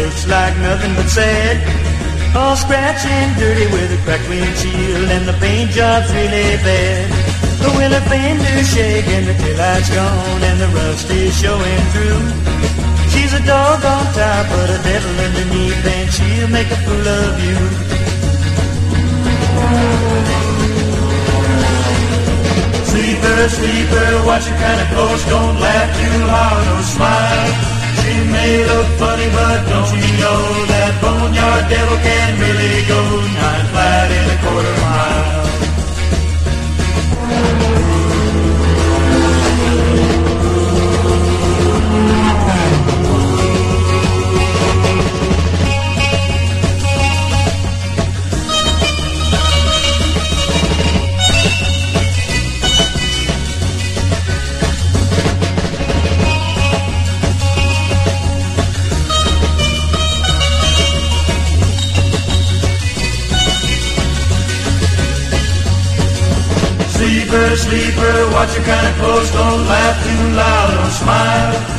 looks like nothing but sad. All scratchy and dirty with a cracked windshield, and the paint job's really bad. The wheel fender's shaking, the taillight's gone, and the rust is showing through. She's a dog on top, but a devil underneath, and she'll make a fool of you. Sleeper, sleeper, watch her kind of close, don't laugh too hard or smile. She may look funny, but don't you know that boneyard devil can really go 9 flat in a quarter mile. Sleeper, sleeper, watch your kind of close, don't laugh too loud or smile.